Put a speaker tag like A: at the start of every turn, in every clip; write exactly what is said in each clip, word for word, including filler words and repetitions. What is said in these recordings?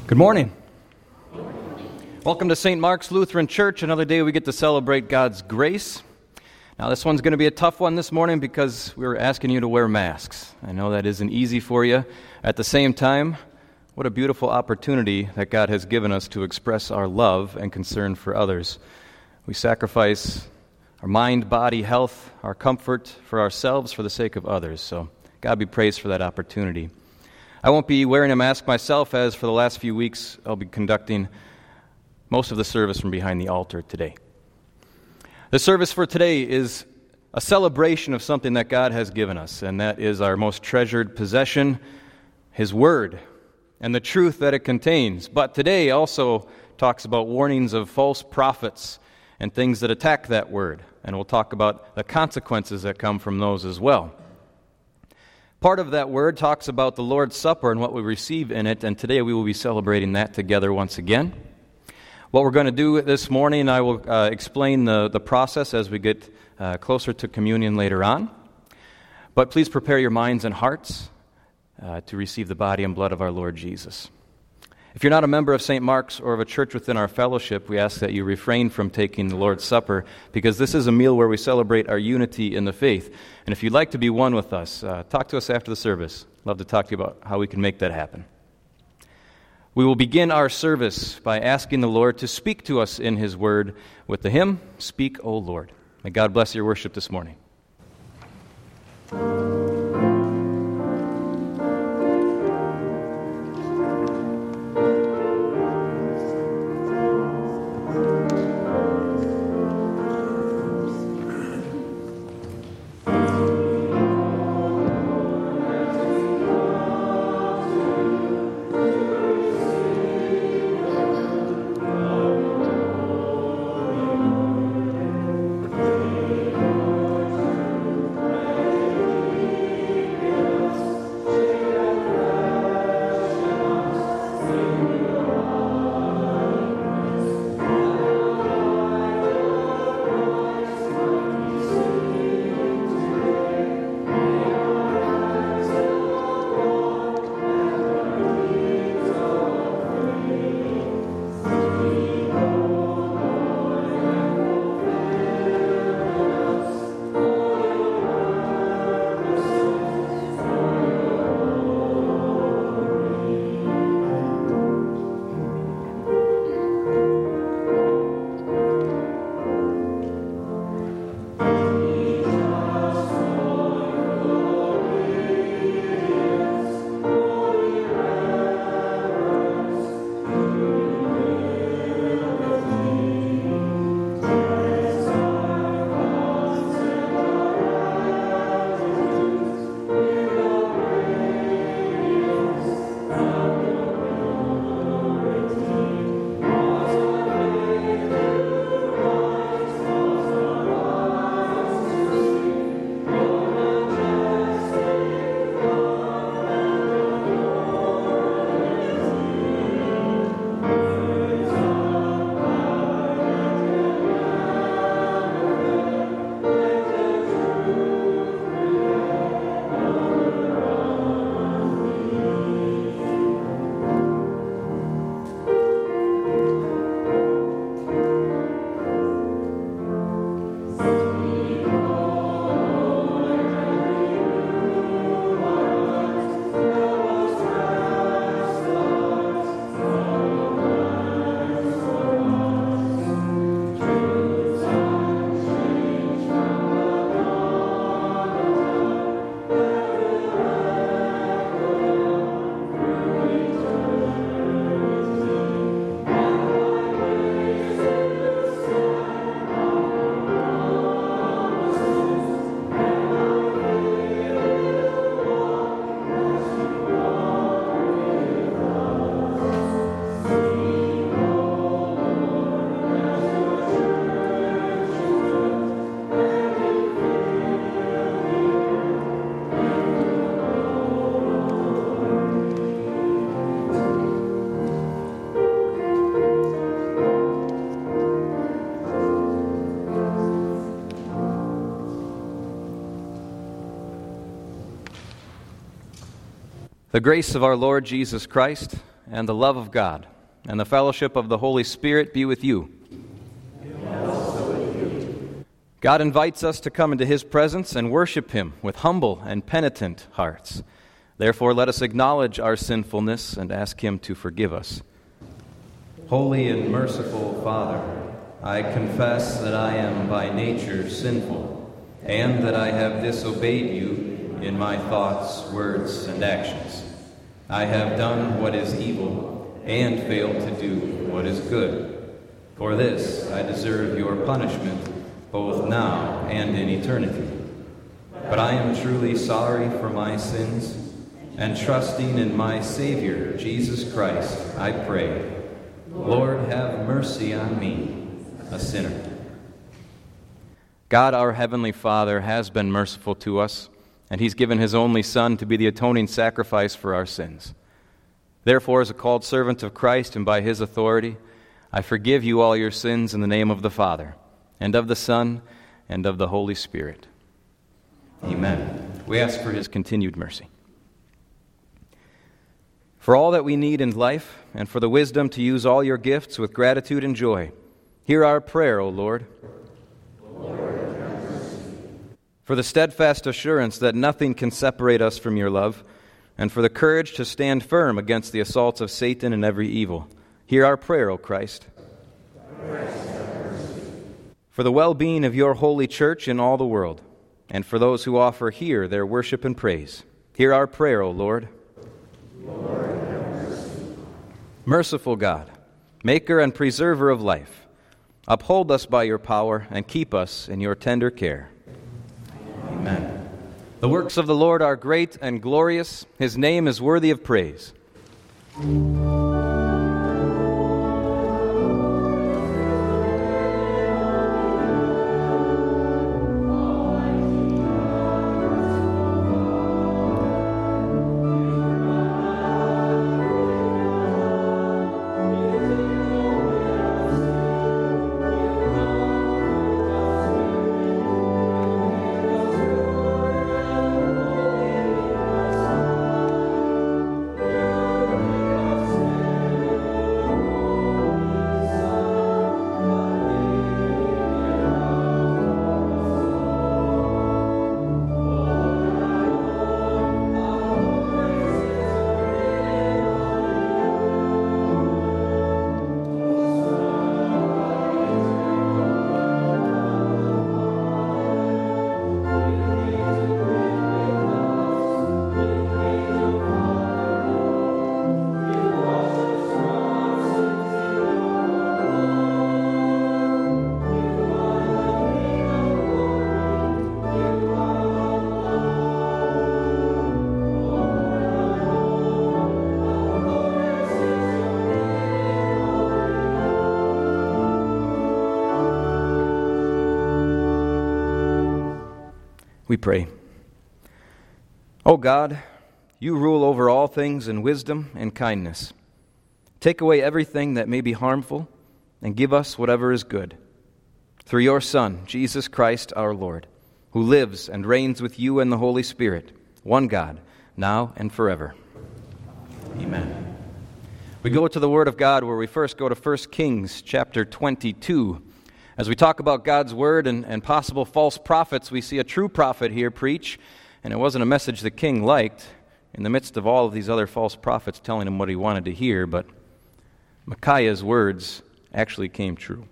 A: Good morning. Welcome to Saint Mark's Lutheran Church. Another day we get to celebrate God's grace. Now this one's going to be a tough one this morning because we were asking you to wear masks. I know that isn't easy for you. At the same time, what a beautiful opportunity that God has given us to express our love and concern for others. We sacrifice our mind, body, health, our comfort for ourselves for the sake of others. So God be praised for that opportunity. I won't be wearing a mask myself, as for the last few weeks I'll be conducting most of the service from behind the altar today. The service for today is a celebration of something that God has given us, and that is our most treasured possession, His Word, and the truth that it contains. But today also talks about warnings of false prophets and things that attack that Word, and we'll talk about the consequences that come from those as well. Part of that word talks about the Lord's Supper and what we receive in it, and today we will be celebrating that together once again. What we're going to do this morning, I will uh, explain the, the process as we get uh, closer to communion later on. But please prepare your minds and hearts uh, to receive the body and blood of our Lord Jesus. If you're not a member of Saint Mark's or of a church within our fellowship, we ask that you refrain from taking the Lord's Supper, because this is a meal where we celebrate our unity in the faith. And if you'd like to be one with us, uh, talk to us after the service. Love to talk to you about how we can make that happen. We will begin our service by asking the Lord to speak to us in His Word with the hymn, "Speak, O Lord." May God bless your worship this morning. The grace of our Lord Jesus Christ and the love of God, and the fellowship of the Holy Spirit be with you.
B: And also with you.
A: God invites us to come into His presence and worship Him with humble and penitent hearts. Therefore, let us acknowledge our sinfulness and ask Him to forgive us.
C: Holy and merciful Father, I confess that I am by nature sinful, and that I have disobeyed you in my thoughts, words, and actions. I have done what is evil, and failed to do what is good. For this I deserve your punishment, both now and in eternity. But I am truly sorry for my sins, and trusting in my Savior, Jesus Christ, I pray, Lord, have mercy on me, a sinner.
A: God, our Heavenly Father, has been merciful to us, and He's given His only Son to be the atoning sacrifice for our sins. Therefore, as a called servant of Christ and by His authority, I forgive you all your sins in the name of the Father, and of the Son, and of the Holy Spirit. Amen. We ask for His continued mercy. For all that we need in life, and for the wisdom to use all your gifts with gratitude and joy, hear our prayer, O Lord.
B: Lord, have mercy.
A: For the steadfast assurance that nothing can separate us from your love, and for the courage to stand firm against the assaults of Satan and every evil, hear our prayer, O Christ.
B: Christ, have mercy.
A: For the well-being of your holy church in all the world, and for those who offer here their worship and praise, hear our prayer, O Lord.
B: Lord, have mercy.
A: Merciful God, maker and preserver of life, uphold us by your power and keep us in your tender care. Amen. The works of the Lord are great and glorious. His name is worthy of praise. We pray. O God, you rule over all things in wisdom and kindness. Take away everything that may be harmful and give us whatever is good. Through your Son, Jesus Christ our Lord, who lives and reigns with you and the Holy Spirit, one God, now and forever. Amen. We go to the Word of God where we first go to First Kings chapter twenty-two. As we talk about God's Word and, and possible false prophets, we see a true prophet here preach, and it wasn't a message the king liked in the midst of all of these other false prophets telling him what he wanted to hear, but Micaiah's words actually came true.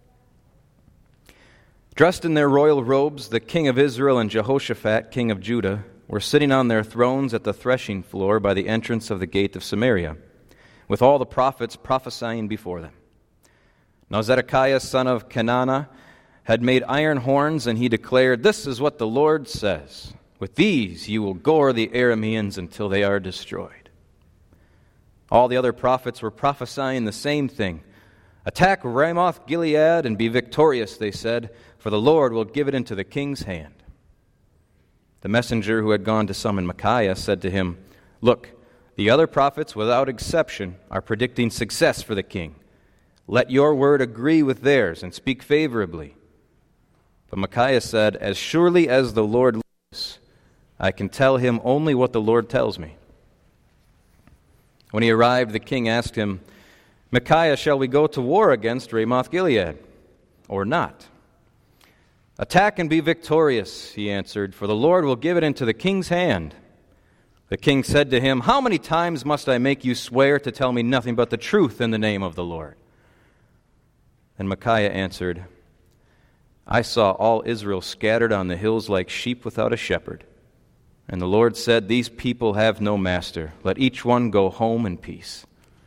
A: Dressed in their royal robes, the king of Israel and Jehoshaphat, king of Judah, were sitting on their thrones at the threshing floor by the entrance of the gate of Samaria, with all the prophets prophesying before them. Now Zedekiah, son of Kenana, had made iron horns, and he declared, "This is what the Lord says. With these you will gore the Arameans until they are destroyed." All the other prophets were prophesying the same thing. "Attack Ramoth Gilead and be victorious," they said, "for the Lord will give it into the king's hand." The messenger who had gone to summon Micaiah said to him, "Look, the other prophets, without exception, are predicting success for the king. Let your word agree with theirs and speak favorably." But Micaiah said, "As surely as the Lord lives, I can tell him only what the Lord tells me." When he arrived, the king asked him, "Micaiah, shall we go to war against Ramoth-Gilead, or not?" "Attack and be victorious," he answered, "for the Lord will give it into the king's hand." The king said to him, "How many times must I make you swear to tell me nothing but the truth in the name of the Lord?" And Micaiah answered, "I saw all Israel scattered on the hills like sheep without a shepherd. And the Lord said, These people have no master. Let each one go home in peace."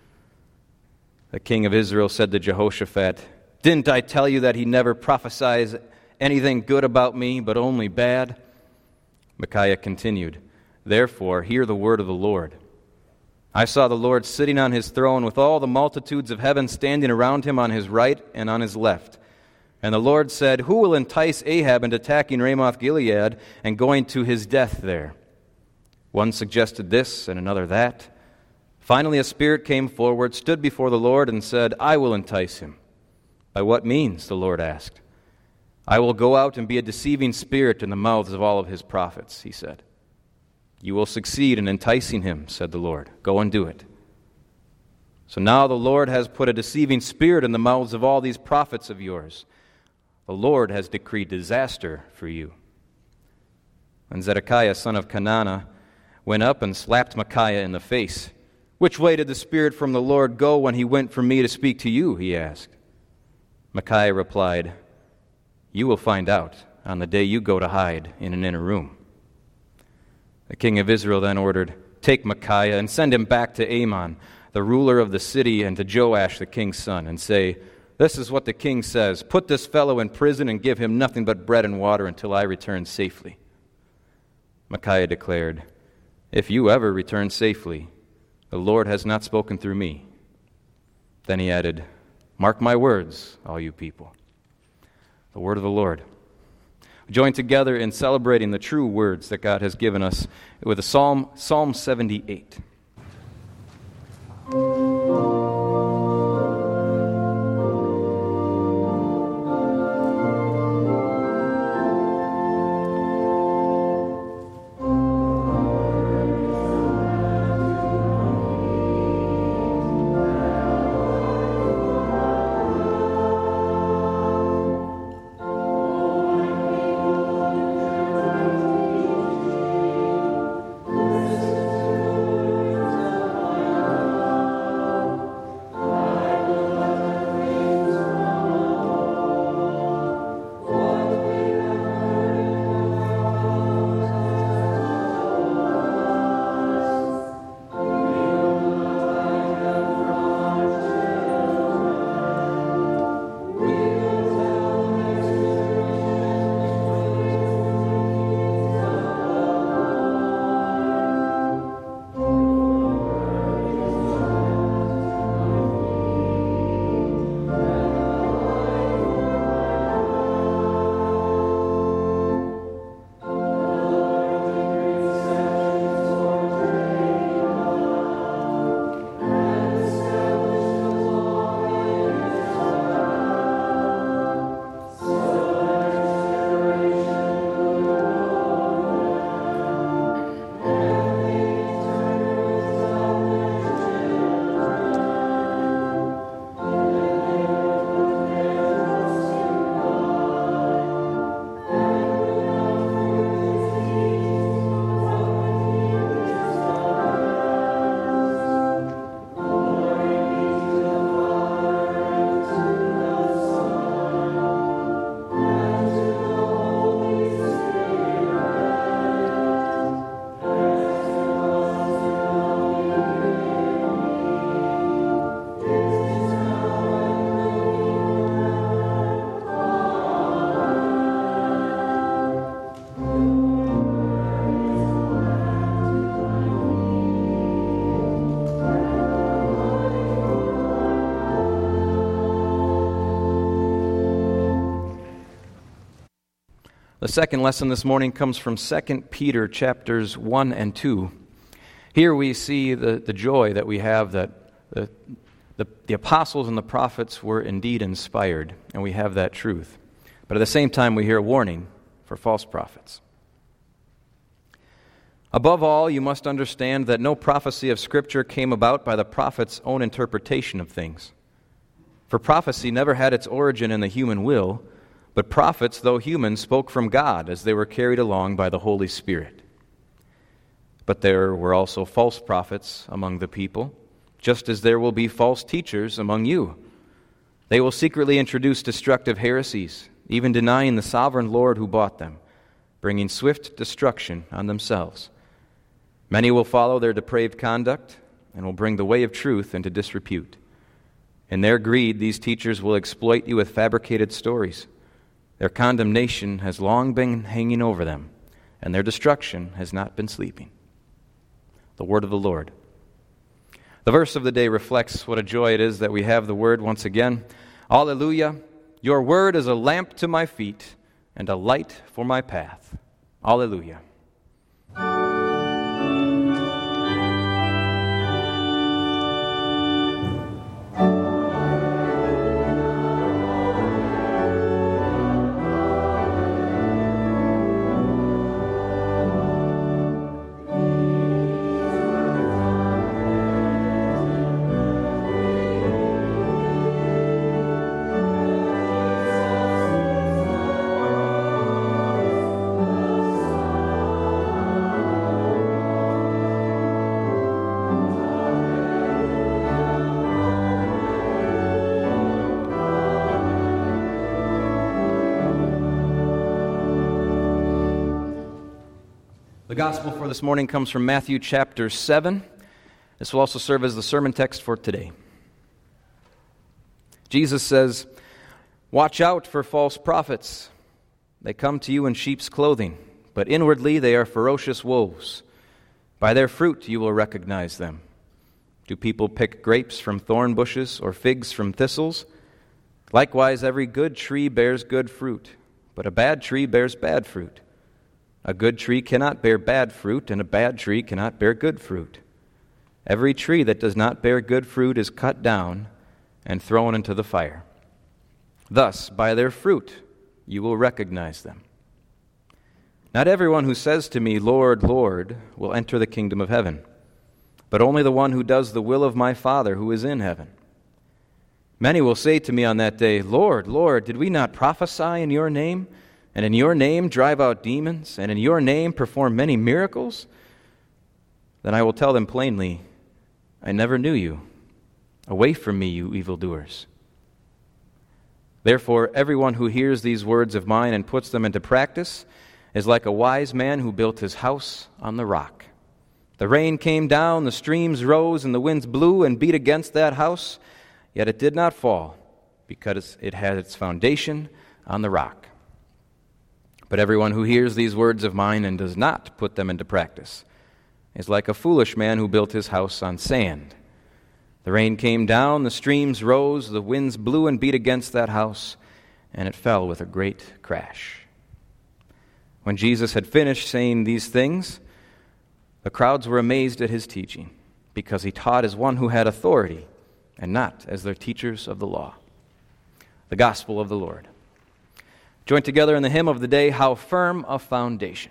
A: The king of Israel said to Jehoshaphat, "Didn't I tell you that he never prophesies anything good about me, but only bad?" Micaiah continued, "Therefore hear the word of the Lord. I saw the Lord sitting on his throne with all the multitudes of heaven standing around him on his right and on his left. And the Lord said, Who will entice Ahab into attacking Ramoth-Gilead and going to his death there? One suggested this and another that. Finally a spirit came forward, stood before the Lord, and said, I will entice him. By what means? The Lord asked. I will go out and be a deceiving spirit in the mouths of all of his prophets, he said. You will succeed in enticing him, said the Lord. Go and do it. So now the Lord has put a deceiving spirit in the mouths of all these prophets of yours. The Lord has decreed disaster for you. And Zedekiah, son of Kenana, went up and slapped Micaiah in the face. Which way did the Spirit from the Lord go when he went from me to speak to you? He asked. Micaiah replied, You will find out on the day you go to hide in an inner room. The king of Israel then ordered, Take Micaiah and send him back to Amon, the ruler of the city, and to Joash, the king's son, and say, This is what the king says, Put this fellow in prison and give him nothing but bread and water until I return safely. Micaiah declared, If you ever return safely, the Lord has not spoken through me. Then he added, Mark my words, all you people. The word of the Lord. Join together in celebrating the true words that God has given us with a psalm, Psalm seventy-eight. The second lesson this morning comes from Second Peter chapters one and two. Here we see the, the joy that we have that the, the, the apostles and the prophets were indeed inspired, and we have that truth. But at the same time, we hear a warning for false prophets. Above all, you must understand that no prophecy of Scripture came about by the prophet's own interpretation of things. For prophecy never had its origin in the human will, but prophets, though human, spoke from God as they were carried along by the Holy Spirit. But there were also false prophets among the people, just as there will be false teachers among you. They will secretly introduce destructive heresies, even denying the sovereign Lord who bought them, bringing swift destruction on themselves. Many will follow their depraved conduct and will bring the way of truth into disrepute. In their greed, these teachers will exploit you with fabricated stories. Their condemnation has long been hanging over them, and their destruction has not been sleeping. The word of the Lord. The verse of the day reflects what a joy it is that we have the word once again. Alleluia! Your word is a lamp to my feet and a light for my path. Alleluia! The gospel for this morning comes from Matthew chapter seven. This will also serve as the sermon text for today. Jesus says, "Watch out for false prophets. They come to you in sheep's clothing, but inwardly they are ferocious wolves. By their fruit you will recognize them. Do people pick grapes from thorn bushes or figs from thistles? Likewise, every good tree bears good fruit, but a bad tree bears bad fruit. A good tree cannot bear bad fruit, and a bad tree cannot bear good fruit. Every tree that does not bear good fruit is cut down and thrown into the fire. Thus, by their fruit, you will recognize them. Not everyone who says to me, 'Lord, Lord,' will enter the kingdom of heaven, but only the one who does the will of my Father who is in heaven. Many will say to me on that day, 'Lord, Lord, did we not prophesy in your name, and in your name drive out demons, and in your name perform many miracles?' Then I will tell them plainly, 'I never knew you. Away from me, you evildoers.' Therefore, everyone who hears these words of mine and puts them into practice is like a wise man who built his house on the rock. The rain came down, the streams rose, and the winds blew and beat against that house, yet it did not fall, because it had its foundation on the rock. But everyone who hears these words of mine and does not put them into practice is like a foolish man who built his house on sand. The rain came down, the streams rose, the winds blew and beat against that house, and it fell with a great crash." When Jesus had finished saying these things, the crowds were amazed at his teaching, because he taught as one who had authority and not as their teachers of the law. The gospel of the Lord. Join together in the hymn of the day, "How Firm a Foundation."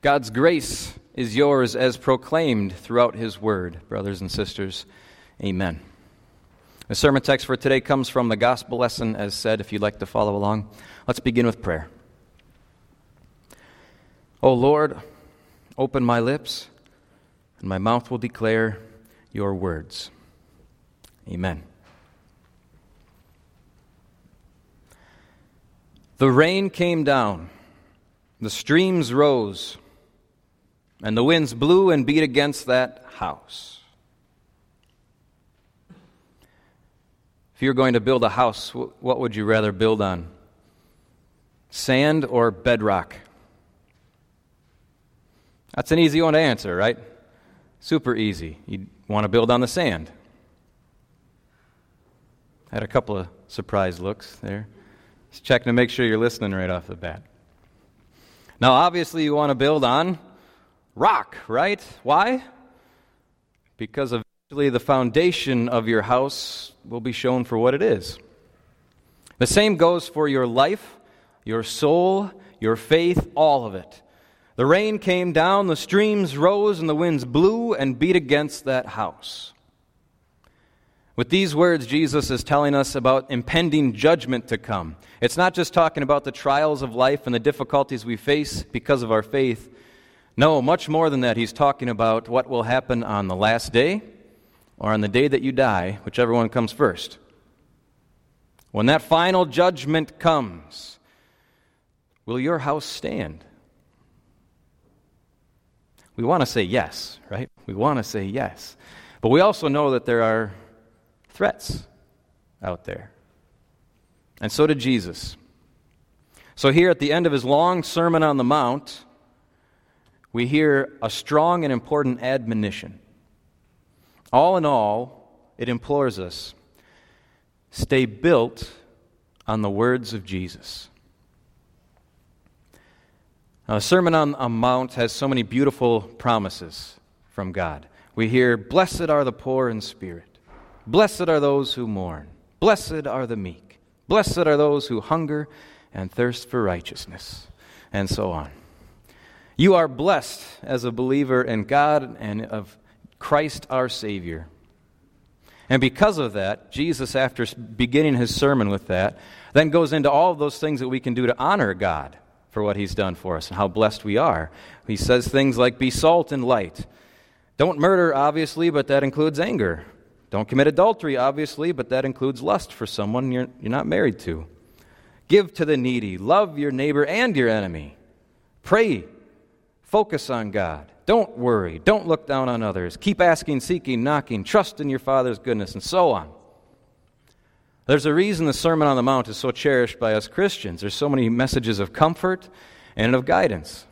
A: God's grace is yours as proclaimed throughout His Word, brothers and sisters. Amen. The sermon text for today comes from the gospel lesson, as said, if you'd like to follow along. Let's begin with prayer. O Lord, open my lips, and my mouth will declare your words. Amen. The rain came down, the streams rose, and the winds blew and beat against that house. If you were going to build a house, what would you rather build on? Sand or bedrock? That's an easy one to answer, right? Super easy. You'd want to build on the sand. Had a couple of surprised looks there. Just checking to make sure you're listening right off the bat. Now, obviously, you want to build on rock, right? Why? Because eventually the foundation of your house will be shown for what it is. The same goes for your life, your soul, your faith, all of it. The rain came down, the streams rose, and the winds blew and beat against that house. With these words, Jesus is telling us about impending judgment to come. It's not just talking about the trials of life and the difficulties we face because of our faith. No, much more than that. He's talking about what will happen on the last day or on the day that you die, whichever one comes first. When that final judgment comes, will your house stand? We want to say yes, right? We want to say yes. But we also know that there are threats out there. And so did Jesus. So here at the end of his long Sermon on the Mount, we hear a strong and important admonition. All in all, it implores us, stay built on the words of Jesus. Now, the Sermon on the Mount has so many beautiful promises from God. We hear, blessed are the poor in spirit. Blessed are those who mourn. Blessed are the meek. Blessed are those who hunger and thirst for righteousness. And so on. You are blessed as a believer in God and of Christ our Savior. And because of that, Jesus, after beginning his sermon with that, then goes into all of those things that we can do to honor God for what he's done for us and how blessed we are. He says things like, be salt and light. Don't murder, obviously, but that includes anger. Don't commit adultery, obviously, but that includes lust for someone you're, you're not married to. Give to the needy. Love your neighbor and your enemy. Pray. Focus on God. Don't worry. Don't look down on others. Keep asking, seeking, knocking. Trust in your Father's goodness, and so on. There's a reason the Sermon on the Mount is so cherished by us Christians. There's so many messages of comfort and of guidance.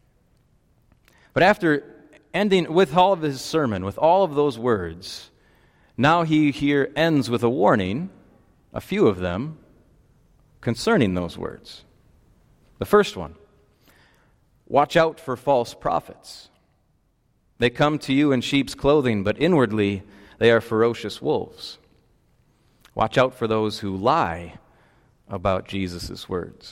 A: But after ending with all of his sermon, with all of those words, now he here ends with a warning, a few of them, concerning those words. The first one, watch out for false prophets. They come to you in sheep's clothing, but inwardly they are ferocious wolves. Watch out for those who lie about Jesus' words.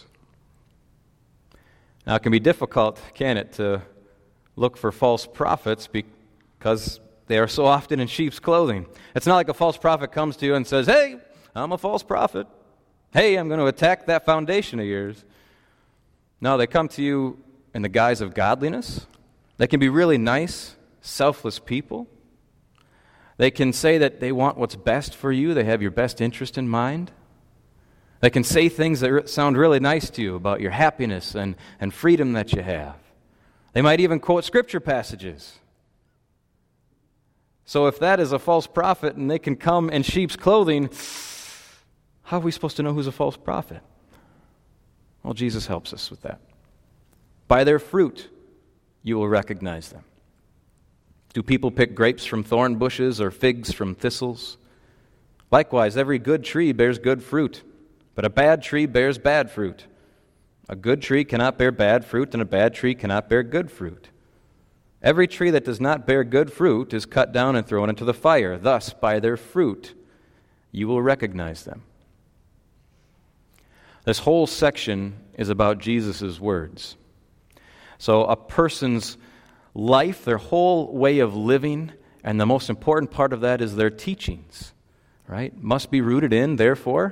A: Now, it can be difficult, can it, to look for false prophets because they are so often in sheep's clothing. It's not like a false prophet comes to you and says, hey, I'm a false prophet. Hey, I'm going to attack that foundation of yours. No, they come to you in the guise of godliness. They can be really nice, selfless people. They can say that they want what's best for you. They have your best interest in mind. They can say things that sound really nice to you about your happiness and, and freedom that you have. They might even quote scripture passages. So if that is a false prophet and they can come in sheep's clothing, how are we supposed to know who's a false prophet? Well, Jesus helps us with that. By their fruit, you will recognize them. Do people pick grapes from thorn bushes or figs from thistles? Likewise, every good tree bears good fruit, but a bad tree bears bad fruit. A good tree cannot bear bad fruit, and a bad tree cannot bear good fruit. Every tree that does not bear good fruit is cut down and thrown into the fire. Thus, by their fruit, you will recognize them. This whole section is about Jesus' words. So a person's life, their whole way of living, and the most important part of that is their teachings, right? Must be rooted in, therefore,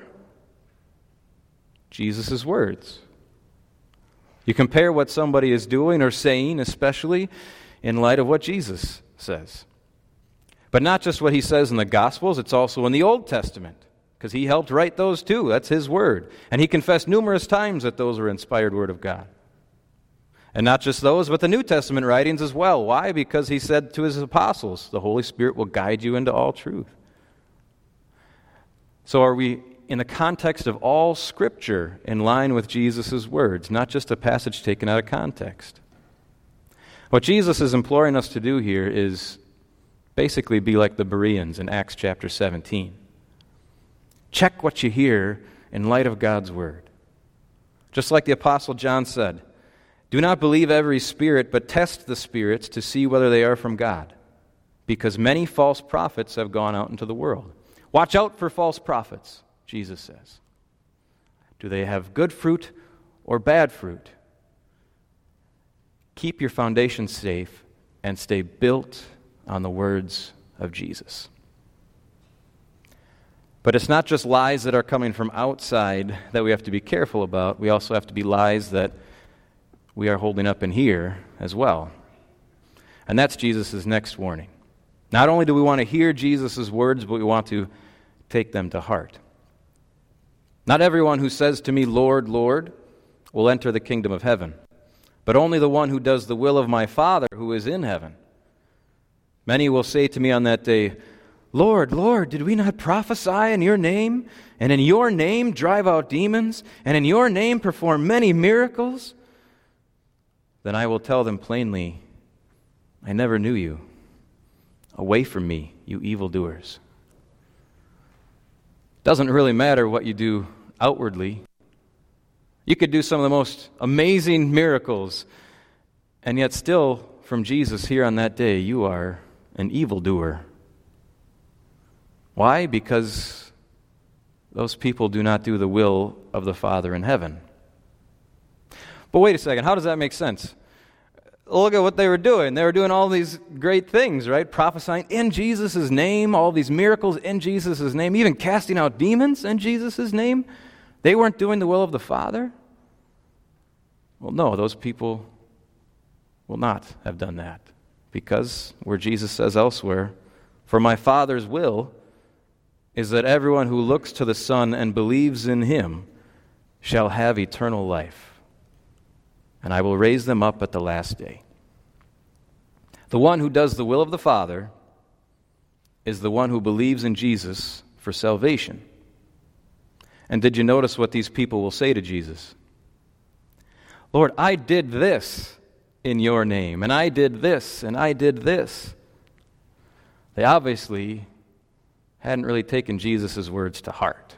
A: Jesus' words. You compare what somebody is doing or saying, especially in light of what Jesus says. But not just what he says in the Gospels, it's also in the Old Testament, because he helped write those too. That's his word. And he confessed numerous times that those were inspired word of God. And not just those, but the New Testament writings as well. Why? Because he said to his apostles, the Holy Spirit will guide you into all truth. So are we, in the context of all Scripture, in line with Jesus' words, not just a passage taken out of context? What Jesus is imploring us to do here is basically be like the Bereans in Acts chapter seventeen. Check what you hear in light of God's word. Just like the Apostle John said, do not believe every spirit, but test the spirits to see whether they are from God, because many false prophets have gone out into the world. Watch out for false prophets, Jesus says. Do they have good fruit or bad fruit? Keep your foundation safe and stay built on the words of Jesus. But it's not just lies that are coming from outside that we have to be careful about. We also have to be lies that we are holding up in here as well. And that's Jesus' next warning. Not only do we want to hear Jesus' words, but we want to take them to heart. Not everyone who says to me, Lord, Lord, will enter the kingdom of heaven, but only the one who does the will of my Father who is in heaven. Many will say to me on that day, Lord, Lord, did we not prophesy in your name, and in your name drive out demons, and in your name perform many miracles? Then I will tell them plainly, I never knew you. Away from me, you evildoers. Doesn't really matter what you do outwardly. You could do some of the most amazing miracles, and yet still, from Jesus here on that day, you are an evildoer. Why? Because those people do not do the will of the Father in heaven. But wait a second, how does that make sense? Look at what they were doing. They were doing all these great things, right? Prophesying in Jesus' name, all these miracles in Jesus' name, even casting out demons in Jesus' name. They weren't doing the will of the Father? Well, no, those people will not have done that. Because, where Jesus says elsewhere, for my Father's will is that everyone who looks to the Son and believes in him shall have eternal life, and I will raise them up at the last day. The one who does the will of the Father is the one who believes in Jesus for salvation. And did you notice what these people will say to Jesus? Lord, I did this in your name, and I did this, and I did this. They obviously hadn't really taken Jesus' words to heart.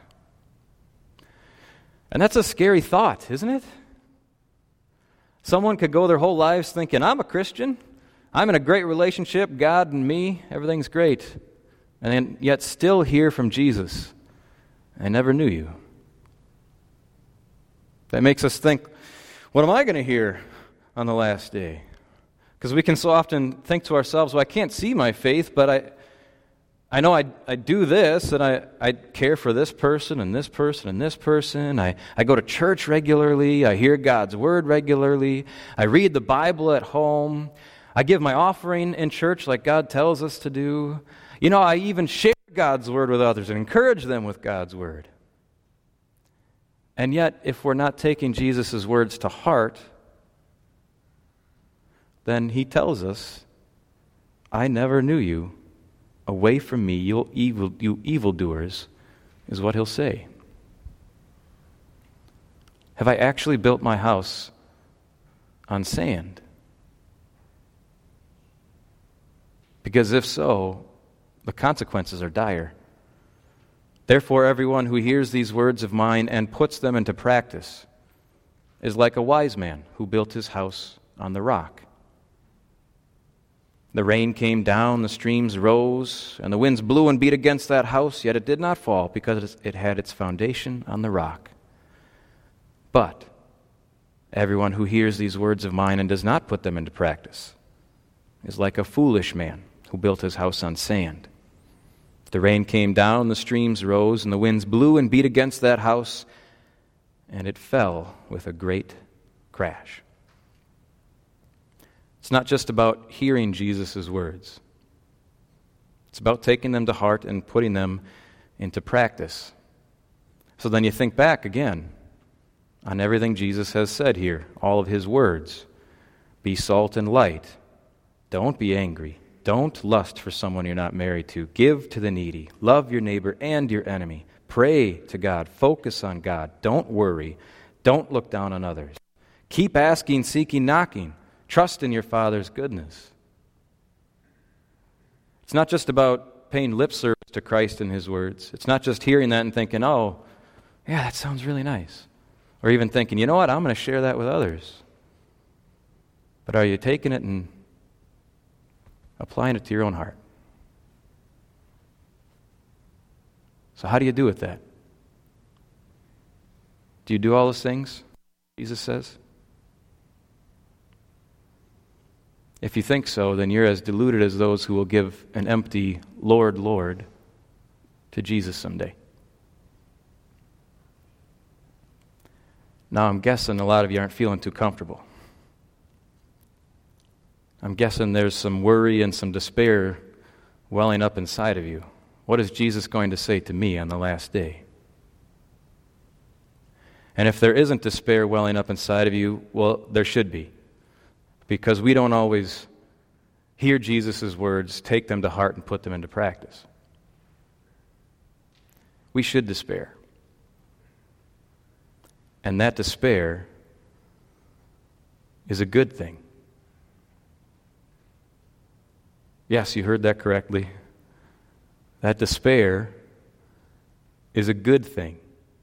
A: And that's a scary thought, isn't it? Someone could go their whole lives thinking, I'm a Christian, I'm in a great relationship, God and me, everything's great, and then yet still hear from Jesus, I never knew you. That makes us think, what am I going to hear on the last day? Because we can so often think to ourselves, well, I can't see my faith, but I I know I, I do this, and I, I care for this person and this person and this person. I, I go to church regularly. I hear God's word regularly. I read the Bible at home. I give my offering in church like God tells us to do. You know, I even share God's word with others and encourage them with God's word. And yet, if we're not taking Jesus' words to heart, then he tells us, I never knew you. Away from me, you evil, you evildoers, is what he'll say. Have I actually built my house on sand? Because if so, the consequences are dire. Therefore, everyone who hears these words of mine and puts them into practice is like a wise man who built his house on the rock. The rain came down, the streams rose, and the winds blew and beat against that house, yet it did not fall because it had its foundation on the rock. But Everyone who hears these words of mine and does not put them into practice is like a foolish man who built his house on sand. The rain came down, the streams rose, and the winds blew and beat against that house, and it fell with a great crash. It's not just about hearing Jesus' words. It's about taking them to heart and putting them into practice. So then you think back again on everything Jesus has said here, all of his words. Be salt and light. Don't be angry. Don't lust for someone you're not married to. Give to the needy. Love your neighbor and your enemy. Pray to God. Focus on God. Don't worry. Don't look down on others. Keep asking, seeking, knocking. Trust in your Father's goodness. It's not just about paying lip service to Christ and his words. It's not just hearing that and thinking, oh, yeah, that sounds really nice. Or even thinking, you know what, I'm going to share that with others. But are you taking it and applying it to your own heart? So how do you do with that? Do you do all those things Jesus says? If you think so, then you're as deluded as those who will give an empty Lord, Lord to Jesus someday. Now, I'm guessing a lot of you aren't feeling too comfortable. I'm guessing there's some worry and some despair welling up inside of you. What is Jesus going to say to me on the last day? And if there isn't despair welling up inside of you, well, there should be. Because we don't always hear Jesus' words, take them to heart, and put them into practice. We should despair. And that despair is a good thing. Yes, you heard that correctly. That despair is a good thing.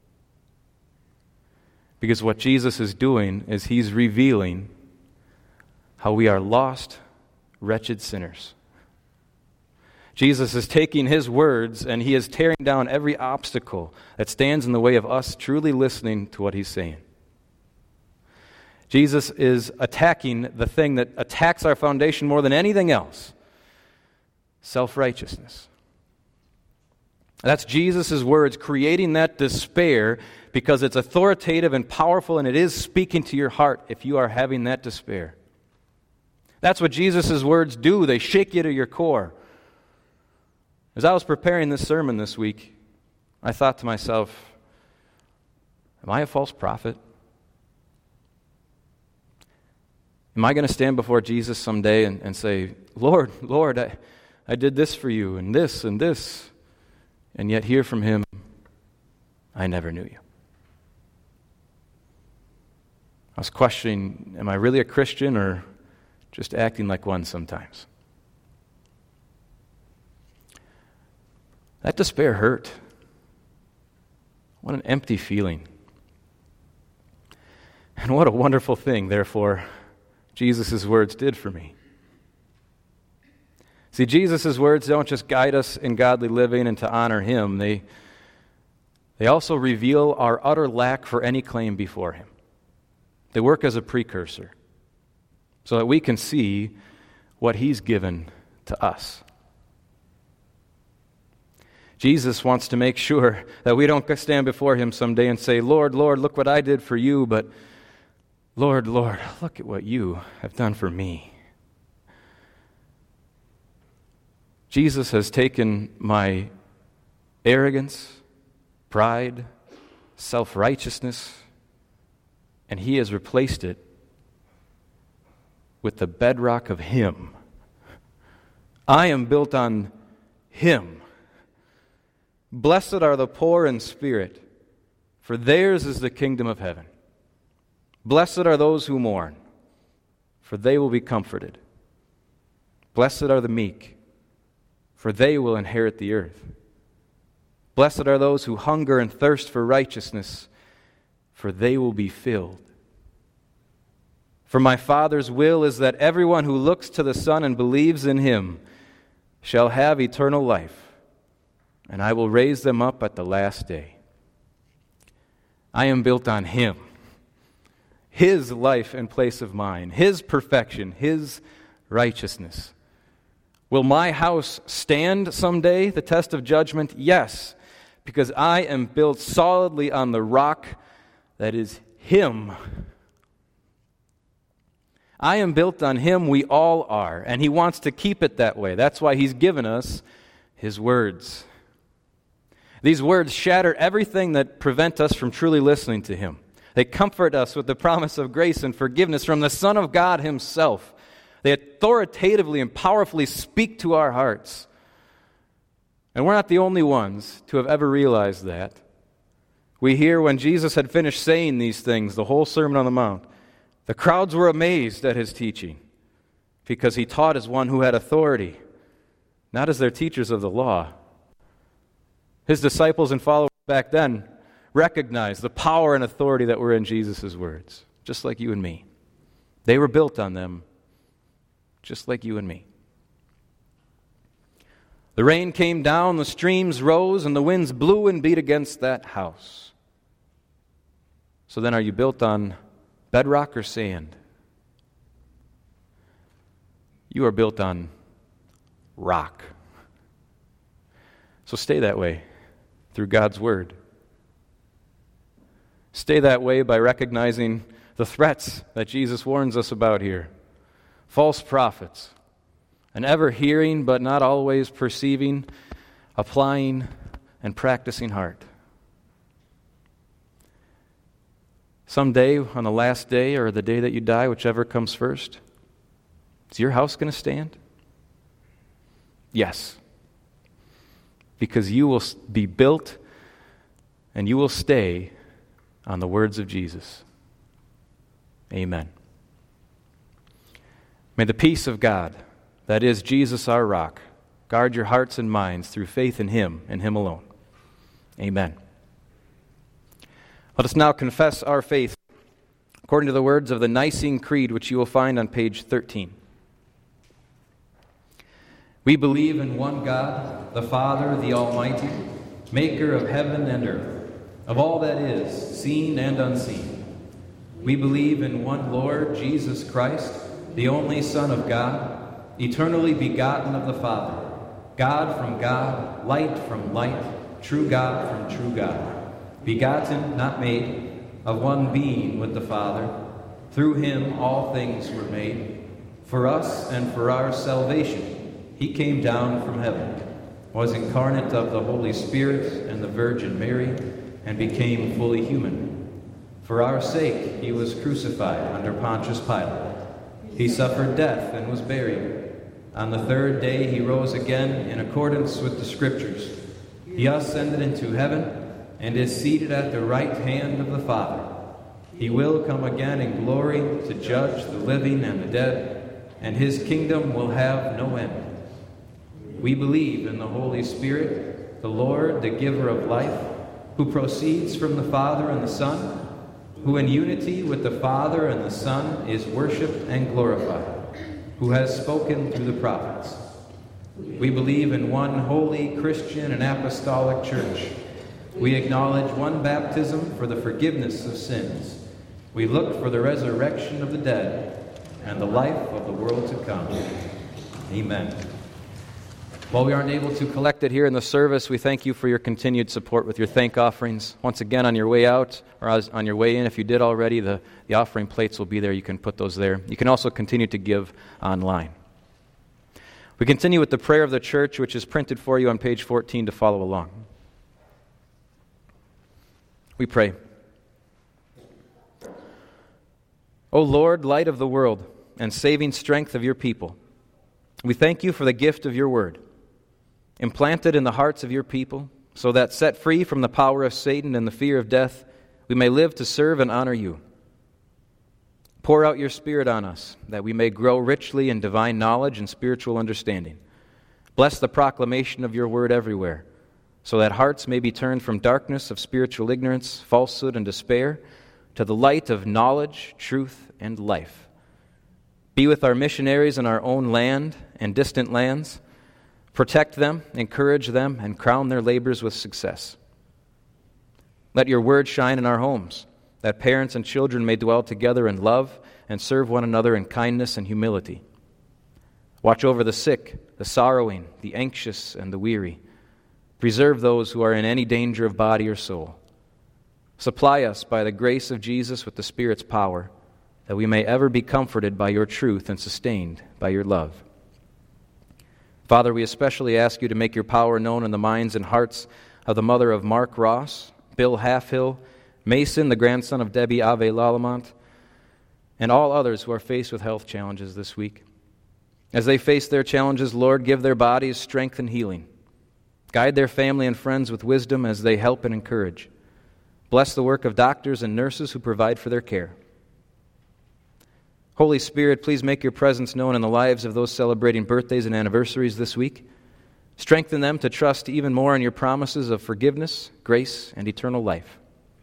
A: Because what Jesus is doing is he's revealing how we are lost, wretched sinners. Jesus is taking his words and he is tearing down every obstacle that stands in the way of us truly listening to what he's saying. Jesus is attacking the thing that attacks our foundation more than anything else: self-righteousness. That's Jesus' words creating that despair because it's authoritative and powerful, and it is speaking to your heart if you are having that despair. That's what Jesus' words do. They shake you to your core. As I was preparing this sermon this week, I thought to myself, am I a false prophet? Am I going to stand before Jesus someday and, and say, Lord, Lord, I, I did this for you and this and this, and yet hear from him, I never knew you. I was questioning, am I really a Christian or just acting like one sometimes? That despair hurt. What an empty feeling. And what a wonderful thing, therefore, Jesus' words did for me. See, Jesus' words don't just guide us in godly living and to honor him. They, they also reveal our utter lack for any claim before him. They work as a precursor so that we can see what he's given to us. Jesus wants to make sure that we don't stand before him someday and say, Lord, Lord, look what I did for you, but Lord, Lord, look at what you have done for me. Jesus has taken my arrogance, pride, self-righteousness, and he has replaced it with the bedrock of him. I am built on him. Blessed are the poor in spirit, for theirs is the kingdom of heaven. Blessed are those who mourn, for they will be comforted. Blessed are the meek, for they will inherit the earth. Blessed are those who hunger and thirst for righteousness, for they will be filled. For my Father's will is that everyone who looks to the Son and believes in him shall have eternal life, and I will raise them up at the last day. I am built on him. His life in place of mine, His perfection, His righteousness. Will my house stand someday, the test of judgment? Yes, because I am built solidly on the rock that is Him. I am built on Him, we all are, and He wants to keep it that way. That's why He's given us His words. These words shatter everything that prevent us from truly listening to Him. They comfort us with the promise of grace and forgiveness from the Son of God Himself. They authoritatively and powerfully speak to our hearts. And we're not the only ones to have ever realized that. We hear when Jesus had finished saying these things, the whole Sermon on the Mount, the crowds were amazed at His teaching because He taught as one who had authority, not as their teachers of the law. His disciples and followers back then recognized the power and authority that were in Jesus' words, just like you and me. They were built on them, just like you and me. The rain came down, the streams rose, and the winds blew and beat against that house. So then, are you built on bedrock or sand? You are built on rock. So stay that way through God's Word. Stay that way by recognizing the threats that Jesus warns us about here. False prophets, an ever hearing but not always perceiving, applying, and practicing heart. Someday, on the last day or the day that you die, whichever comes first, is your house going to stand? Yes. Because you will be built and you will stay on the words of Jesus. Amen. May the peace of God, that is Jesus our rock, guard your hearts and minds through faith in Him and Him alone. Amen. Let us now confess our faith according to the words of the Nicene Creed, which you will find on page thirteen. We believe in one God, the Father, the Almighty, maker of heaven and earth, of all that is, seen and unseen. We believe in one Lord, Jesus Christ, the only Son of God, eternally begotten of the Father, God from God, light from light, true God from true God, begotten, not made, of one being with the Father. Through Him all things were made. For us and for our salvation, He came down from heaven, was incarnate of the Holy Spirit and the Virgin Mary, and became fully human. For our sake He was crucified under Pontius Pilate. He suffered death and was buried. On the third day He rose again in accordance with the Scriptures. He ascended into heaven and is seated at the right hand of the Father. He will come again in glory to judge the living and the dead, and His kingdom will have no end. We believe in the Holy Spirit, the Lord, the giver of life, who proceeds from the Father and the Son, who in unity with the Father and the Son is worshipped and glorified, who has spoken through the prophets. We believe in one holy Christian and apostolic church. We acknowledge one baptism for the forgiveness of sins. We look for the resurrection of the dead and the life of the world to come. Amen. While we aren't able to collect it here in the service, we thank you for your continued support with your thank offerings. Once again, on your way out or on your way in, if you did already, the, the offering plates will be there. You can put those there. You can also continue to give online. We continue with the prayer of the church, which is printed for you on page fourteen to follow along. We pray. O Lord, light of the world and saving strength of your people, we thank you for the gift of your word, implanted in the hearts of your people, so that, set free from the power of Satan and the fear of death, we may live to serve and honor you. Pour out your Spirit on us, that we may grow richly in divine knowledge and spiritual understanding. Bless the proclamation of your word everywhere, so that hearts may be turned from darkness of spiritual ignorance, falsehood, and despair, to the light of knowledge, truth, and life. Be with our missionaries in our own land and distant lands. Protect them, encourage them, and crown their labors with success. Let your word shine in our homes, that parents and children may dwell together in love and serve one another in kindness and humility. Watch over the sick, the sorrowing, the anxious, and the weary. Preserve those who are in any danger of body or soul. Supply us by the grace of Jesus with the Spirit's power, that we may ever be comforted by your truth and sustained by your love. Father, we especially ask you to make your power known in the minds and hearts of the mother of Mark Ross, Bill Halfhill, Mason, the grandson of Debbie Ave Lalamont, and all others who are faced with health challenges this week. As they face their challenges, Lord, give their bodies strength and healing. Guide their family and friends with wisdom as they help and encourage. Bless the work of doctors and nurses who provide for their care. Holy Spirit, please make your presence known in the lives of those celebrating birthdays and anniversaries this week. Strengthen them to trust even more in your promises of forgiveness, grace, and eternal life.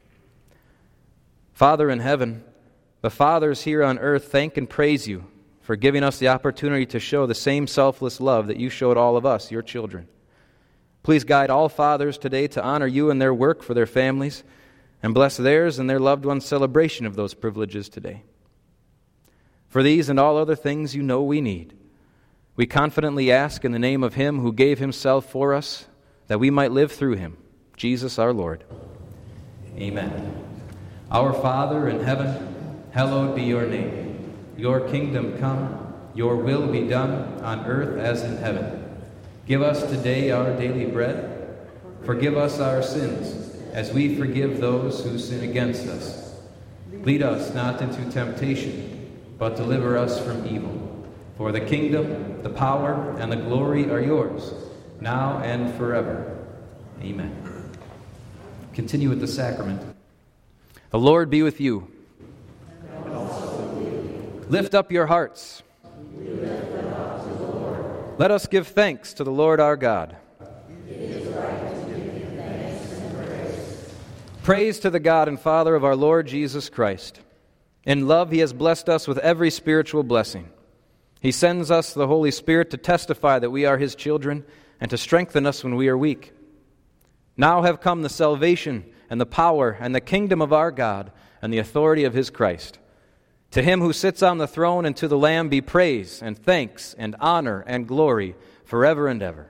A: Father in heaven, the fathers here on earth thank and praise you for giving us the opportunity to show the same selfless love that you showed all of us, your children. Please guide all fathers today to honor you in their work for their families and bless theirs and their loved ones' celebration of those privileges today. For these and all other things you know we need, we confidently ask in the name of him who gave himself for us, that we might live through him, Jesus our Lord.
C: Amen. Our Father in heaven, hallowed be your name. Your kingdom come, your will be done on earth as in heaven. Give us today our daily bread. Forgive us our sins, as we forgive those who sin against us. Lead us not into temptation, but deliver us from evil. For the kingdom, the power, and the glory are yours, now and forever. Amen. Continue with the sacrament.
A: The Lord be with you. And also with you. Lift up your hearts.
B: We lift them up to the Lord.
A: Let us give thanks to the Lord our God.
B: It is right to give him thanks and praise.
A: Praise to the God and Father of our Lord Jesus Christ. In love he has blessed us with every spiritual blessing. He sends us the Holy Spirit to testify that we are his children and to strengthen us when we are weak. Now have come the salvation and the power and the kingdom of our God and the authority of his Christ. To him who sits on the throne and to the Lamb be praise and thanks and honor and glory forever and ever.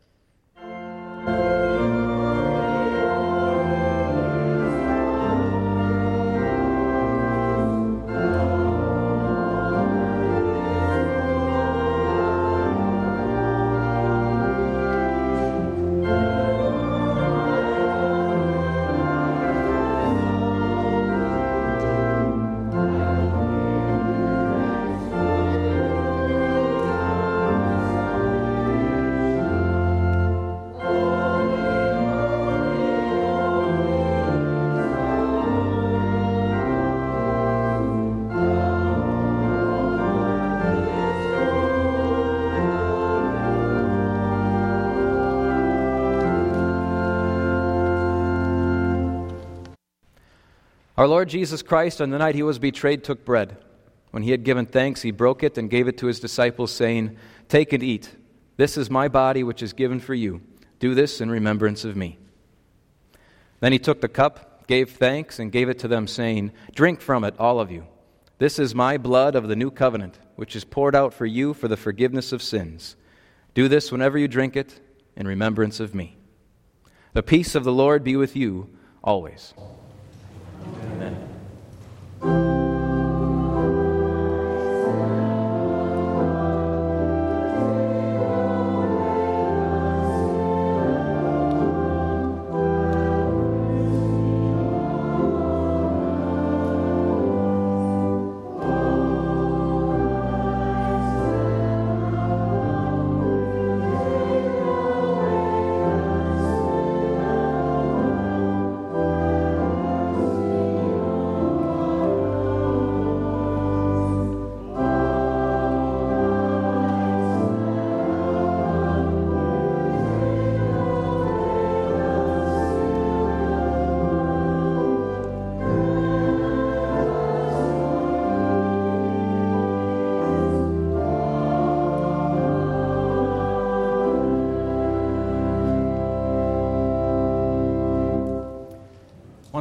A: Our Lord Jesus Christ, on the night he was betrayed, took bread. When he had given thanks, he broke it and gave it to his disciples, saying, "Take and eat. This is my body, which is given for you. Do this in remembrance of me." Then he took the cup, gave thanks, and gave it to them, saying, "Drink from it, all of you. This is my blood of the new covenant, which is poured out for you for the forgiveness of sins. Do this whenever you drink it in remembrance of me." The peace of the Lord be with you always. Amen.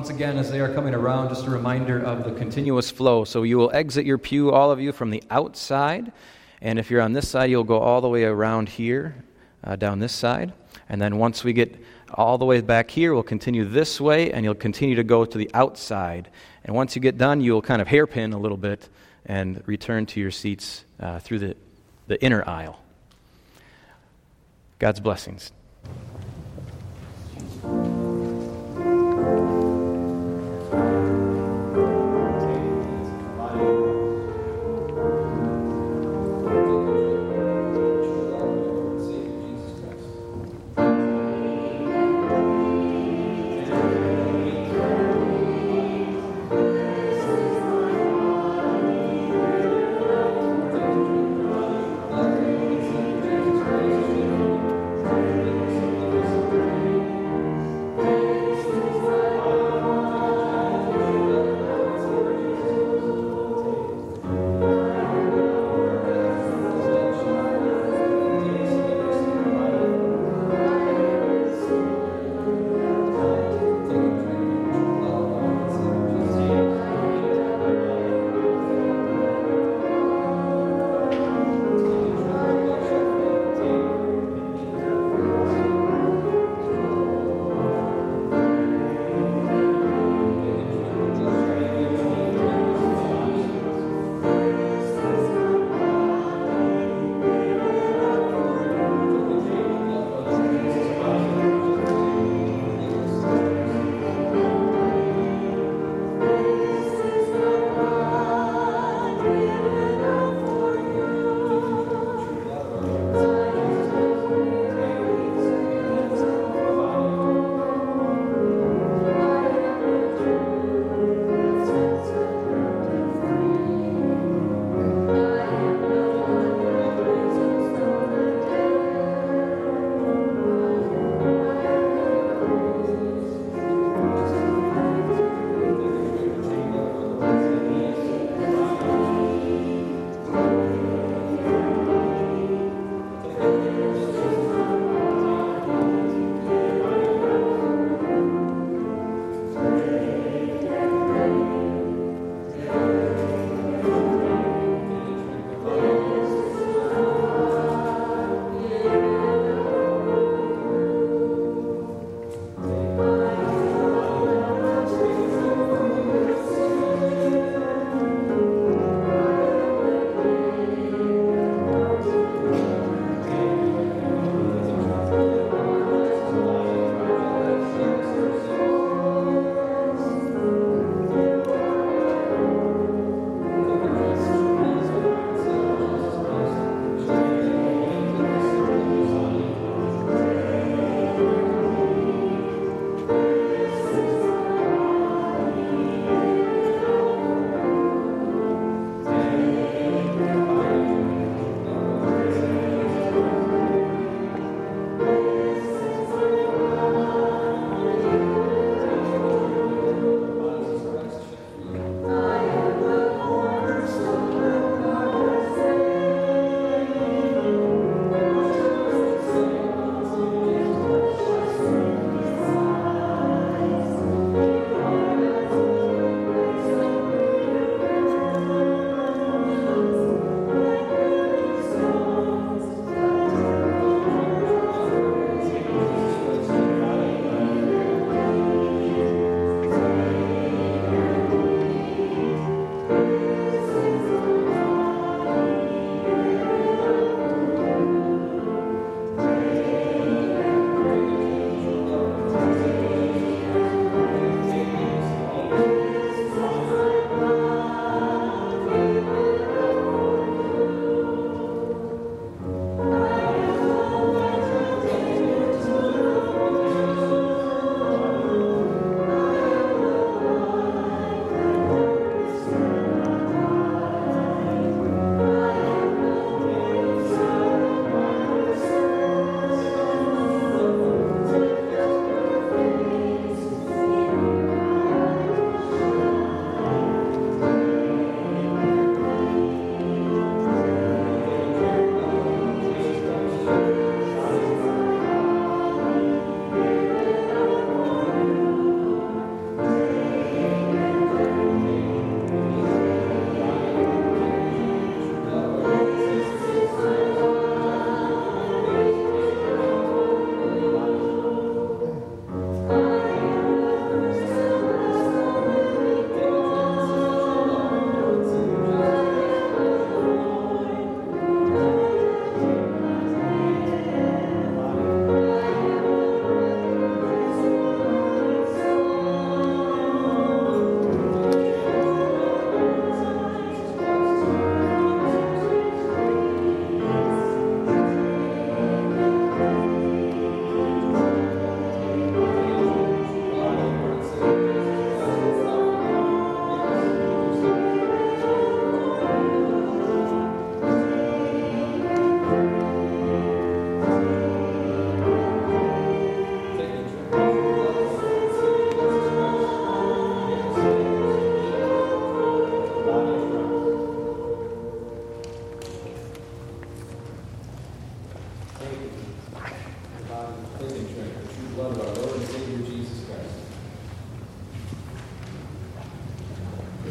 A: once again, as they are coming around, just a reminder of the continuous flow. So you will exit your pew, all of you, from the outside. And if you're on this side, you'll go all the way around here, uh, down this side. And then once we get all the way back here, we'll continue this way, and you'll continue to go to the outside. And once you get done, you'll kind of hairpin a little bit and return to your seats uh, through the, the inner aisle. God's blessings.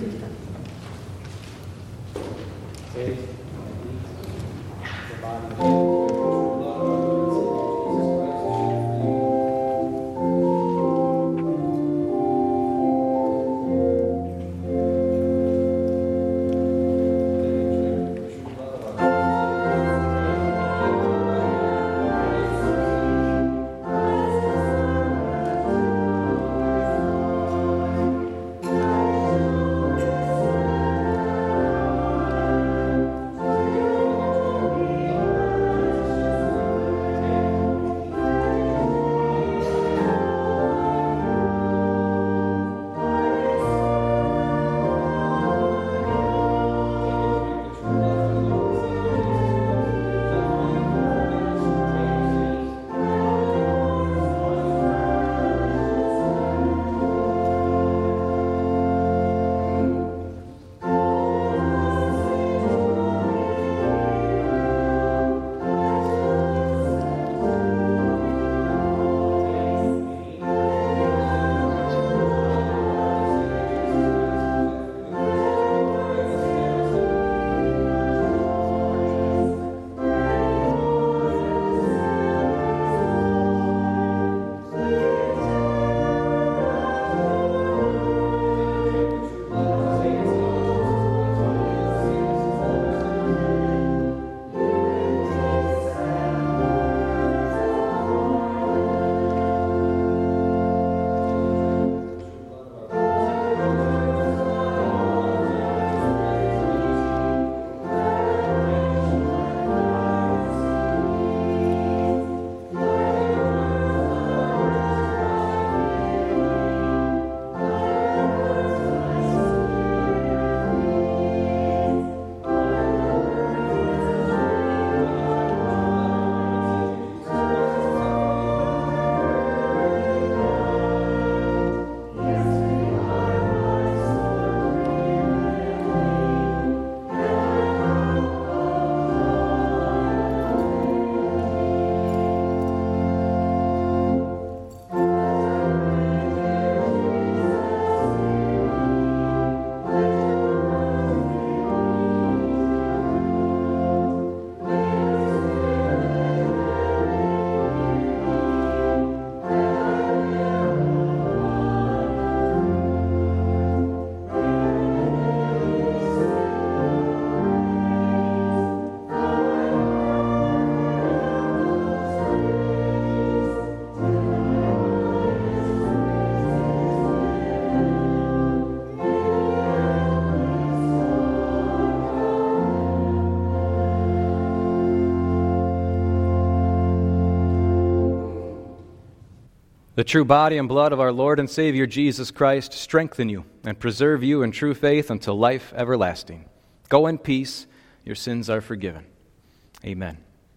A: The true body and blood of our Lord and Savior Jesus Christ strengthen you and preserve you in true faith until life everlasting. Go in peace. Your sins are forgiven. Amen.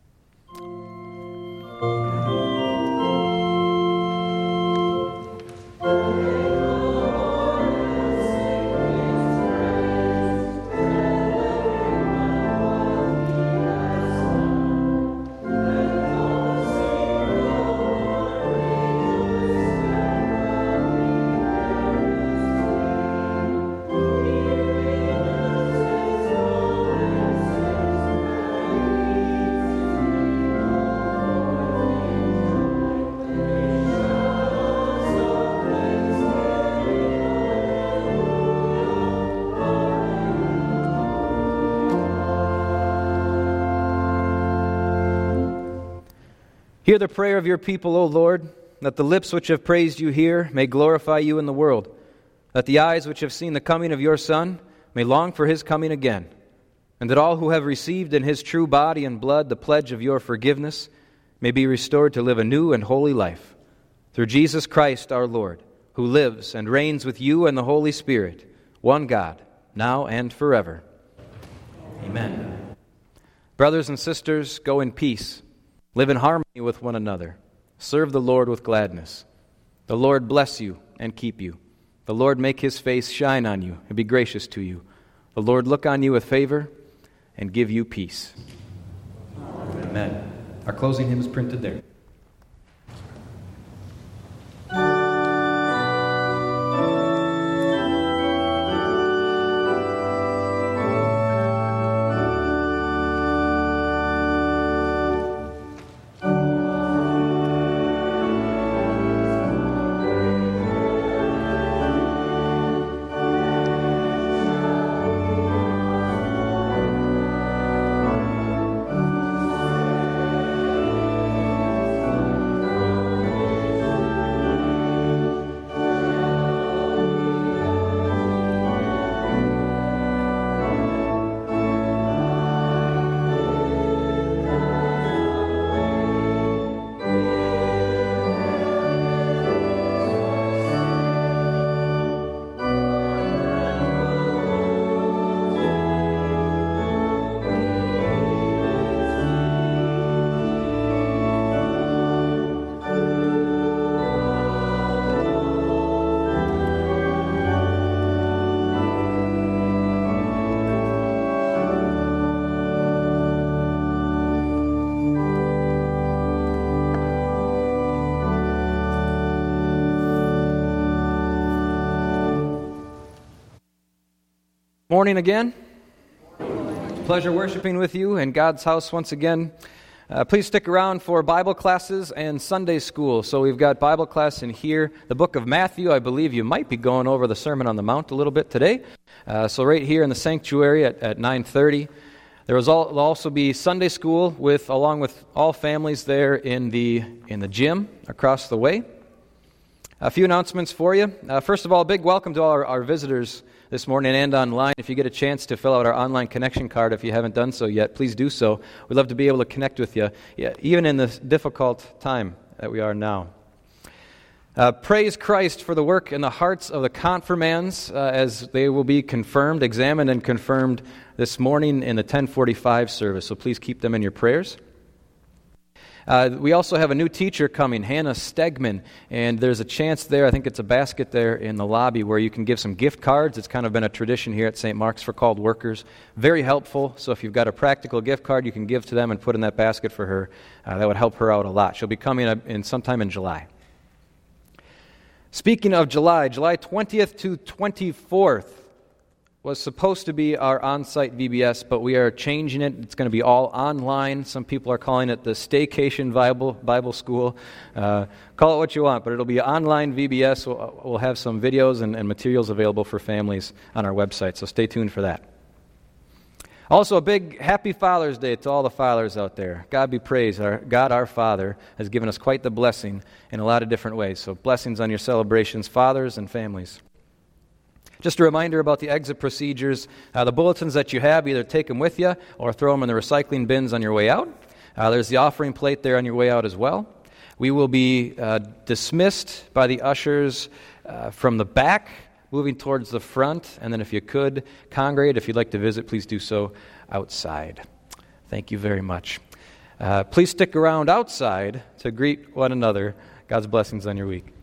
A: Hear the prayer of your people, O Lord, that the lips which have praised you here may glorify you in the world, that the eyes which have seen the coming of your Son may long for his coming again, and that all who have received in his true body and blood the pledge of your forgiveness may be restored to live a new and holy life. Through Jesus Christ our Lord, who lives and reigns with you and the Holy Spirit, one God, now and forever. Amen. Brothers and sisters, go in peace. Live in harmony with one another. Serve the Lord with gladness. The Lord bless you and keep you. The Lord make his face shine on you and be gracious to you. The Lord look on you with favor and give you peace. Amen.
C: Amen. Our closing hymn is printed there.
A: Morning again. Pleasure worshiping with you in God's house once again. Uh, please stick around for Bible classes and Sunday school. So we've got Bible class in here. The book of Matthew, I believe you might be going over the Sermon on the Mount a little bit today. Uh, so right here in the sanctuary at, at nine thirty. There was all, will also be Sunday school with, along with all families there in the in the gym across the way. A few announcements for you. Uh, first of all, a big welcome to all our, our visitors this morning and online. If you get a chance to fill out our online connection card, if you haven't done so yet, please do so. We'd love to be able to connect with you, yeah, even in this difficult time that we are now. Uh, praise Christ for the work in the hearts of the confirmands uh, as they will be confirmed, examined, and confirmed this morning in the ten forty-five service. So please keep them in your prayers. Uh, we also have a new teacher coming, Hannah Stegman, and there's a chance there, I think it's a basket there in the lobby where you can give some gift cards. It's kind of been a tradition here at Saint Mark's for called workers. Very helpful, so if you've got a practical gift card you can give to them and put in that basket for her. Uh, that would help her out a lot. She'll be coming in sometime in July. Speaking of July, July twentieth to twenty-fourth was supposed to be our on-site V B S, but we are changing it. It's going to be all online. Some people are calling it the Staycation Bible, Bible School. Uh, call it what you want, but it'll be online V B S. We'll, we'll have some videos and, and materials available for families on our website, so stay tuned for that. Also, a big happy Father's Day to all the fathers out there. God be praised. Our God, our Father, has given us quite the blessing in a lot of different ways. So blessings on your celebrations, fathers and families. Just a reminder about the exit procedures. Uh, the bulletins that you have, either take them with you or throw them in the recycling bins on your way out. Uh, there's the offering plate there on your way out as well. We will be uh, dismissed by the ushers uh, from the back, moving towards the front. And then if you could, congregate. If you'd like to visit, please do so outside. Thank you very much. Uh, please stick around outside to greet one another. God's blessings on your week.